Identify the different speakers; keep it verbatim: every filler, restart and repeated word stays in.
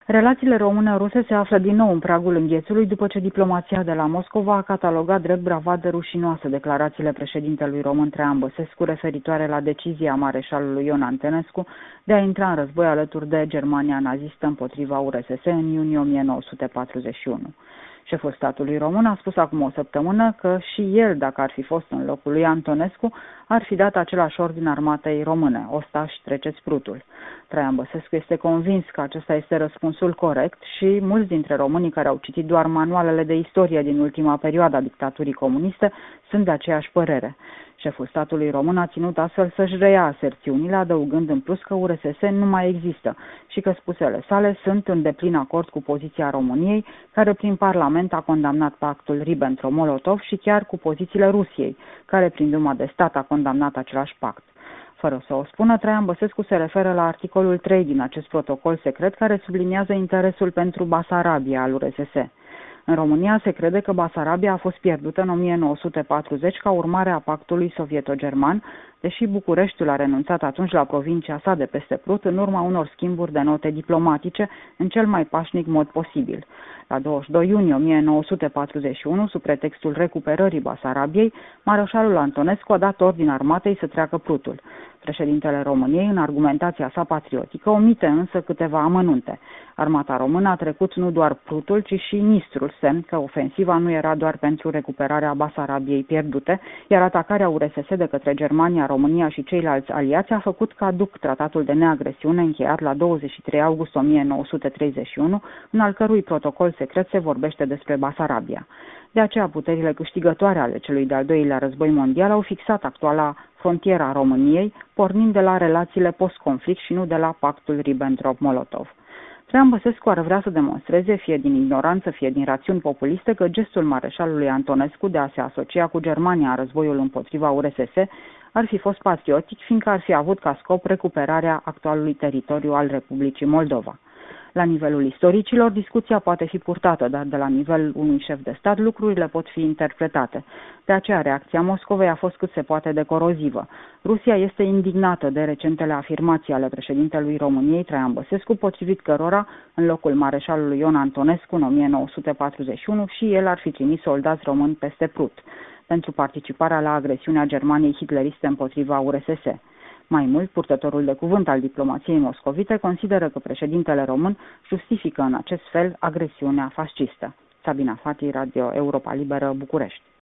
Speaker 1: Relațiile române-ruse se află din nou în pragul înghețului după ce diplomația de la Moscova a catalogat drept bravadă rușinoasă declarațiile președintelui român Traian Băsescu referitoare la decizia mareșalului Ion Antonescu de a intra în război alături de Germania nazistă împotriva U R S S în iunie o mie nouă sute patruzeci și unu. Șeful statului român a spus acum o săptămână că și el, dacă ar fi fost în locul lui Antonescu, ar fi dat același ordin armatei române: ostași, treceți prutul. Traian Băsescu este convins că acesta este răspunsul corect și mulți dintre românii care au citit doar manualele de istorie din ultima perioadă a dictaturii comuniste sunt de aceeași părere. Șeful statului român a ținut astfel să-și reia aserțiunile, adăugând în plus că U R S S nu mai există și că spusele sale sunt în deplin acord cu poziția României, care prin Parlament a condamnat pactul Ribbentrop-Molotov, și chiar cu pozițiile Rusiei, care prin Duma de Stat a condamnat același pact. Fără să o spună, Traian Băsescu se referă la articolul trei din acest protocol secret, care subliniază interesul pentru Basarabia al U R S S. În România se crede că Basarabia a fost pierdută în o mie nouă sute patruzeci ca urmare a pactului sovieto-german, deși Bucureștiul a renunțat atunci la provincia sa de peste Prut în urma unor schimburi de note diplomatice în cel mai pașnic mod posibil. La douăzeci și doi iunie o mie nouă sute patruzeci și unu, sub pretextul recuperării Basarabiei, mareșalul Antonescu a dat ordin armatei să treacă Prutul. Președintele României, în argumentația sa patriotică, omite însă câteva amănunte. Armata română a trecut nu doar Prutul, ci și Nistrul, semn că ofensiva nu era doar pentru recuperarea Basarabiei pierdute, iar atacarea U R S S de către Germania, România și ceilalți aliați a făcut caduc tratatul de neagresiune încheiat la douăzeci și trei august o mie nouă sute treizeci și unu, în al cărui protocol secret se vorbește despre Basarabia. De aceea, puterile câștigătoare ale celui de-al doilea război mondial au fixat actuala frontiera României, pornind de la relațiile post-conflict și nu de la pactul Ribbentrop-Molotov. Traian Băsescu ar vrea să demonstreze, fie din ignoranță, fie din rațiuni populiste, că gestul mareșalului Antonescu de a se asocia cu Germania în războiul împotriva U R S S ar fi fost patriotic, fiindcă ar fi avut ca scop recuperarea actualului teritoriu al Republicii Moldova. La nivelul istoricilor, discuția poate fi purtată, dar de la nivelul unui șef de stat lucrurile pot fi interpretate. De aceea, reacția Moscovei a fost cât se poate de corozivă. Rusia este indignată de recentele afirmații ale președintelui României, Traian Băsescu, potrivit cărora, în locul mareșalului Ion Antonescu în o mie nouă sute patruzeci și unu, și el ar fi trimis soldați români peste Prut, pentru participarea la agresiunea Germaniei hitleriste împotriva U R S S. Mai mult, purtătorul de cuvânt al diplomației moscovite consideră că președintele român justifică în acest fel agresiunea fascistă. Sabina Fati, Radio Europa Liberă, București.